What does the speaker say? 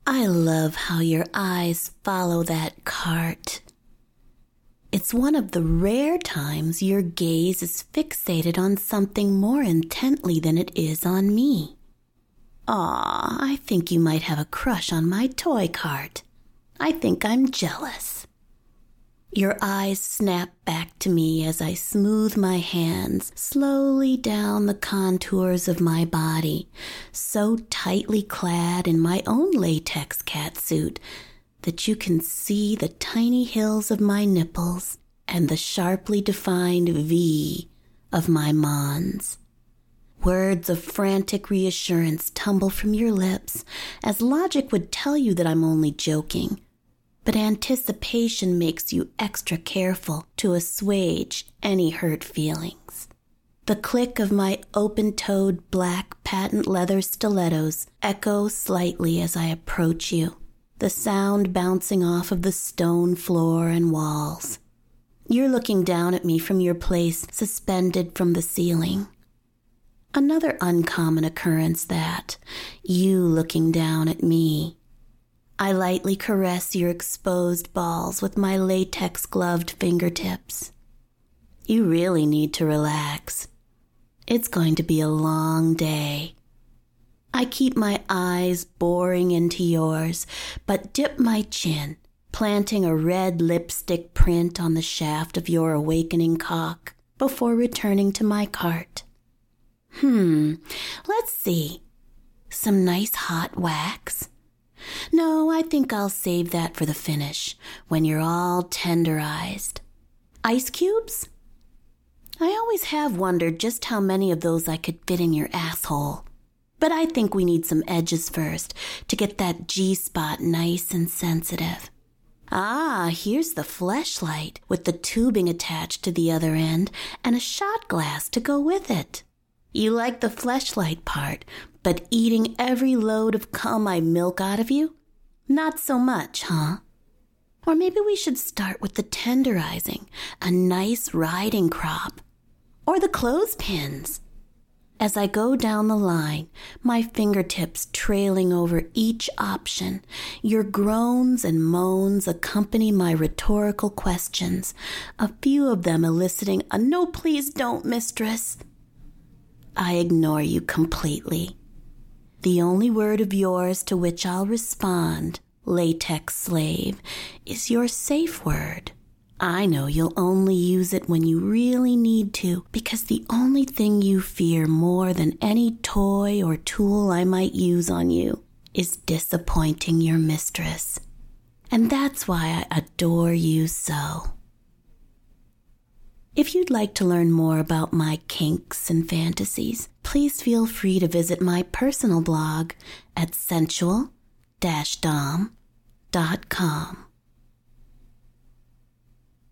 I love how your eyes follow that cart. It's one of the rare times your gaze is fixated on something more intently than it is on me. Aw, I think you might have a crush on my toy cart. I think I'm jealous. Your eyes snap back to me as I smooth my hands slowly down the contours of my body, so tightly clad in my own latex catsuit that you can see the tiny hills of my nipples and the sharply defined V of my mons. Words of frantic reassurance tumble from your lips as logic would tell you that I'm only joking. But anticipation makes you extra careful to assuage any hurt feelings. The click of my open-toed black patent leather stilettos echoes slightly as I approach you, the sound bouncing off of the stone floor and walls. You're looking down at me from your place suspended from the ceiling. Another uncommon occurrence that, you looking down at me. I lightly caress your exposed balls with my latex-gloved fingertips. You really need to relax. It's going to be a long day. I keep my eyes boring into yours, but dip my chin, planting a red lipstick print on the shaft of your awakening cock before returning to my cart. Let's see. Some nice hot wax? No, I think I'll save that for the finish, when you're all tenderized. Ice cubes? I always have wondered just how many of those I could fit in your asshole. But I think we need some edges first to get that G-spot nice and sensitive. Ah, here's the fleshlight with the tubing attached to the other end and a shot glass to go with it. You like the fleshlight part, but eating every load of cum I milk out of you? Not so much, huh? Or maybe we should start with the tenderizing, a nice riding crop. Or the clothespins. As I go down the line, my fingertips trailing over each option, your groans and moans accompany my rhetorical questions, a few of them eliciting a "no, please don't, mistress." I ignore you completely. The only word of yours to which I'll respond, latex slave, is your safe word. I know you'll only use it when you really need to, because the only thing you fear more than any toy or tool I might use on you is disappointing your mistress. And that's why I adore you so. If you'd like to learn more about my kinks and fantasies, please feel free to visit my personal blog at sensual-dom.com.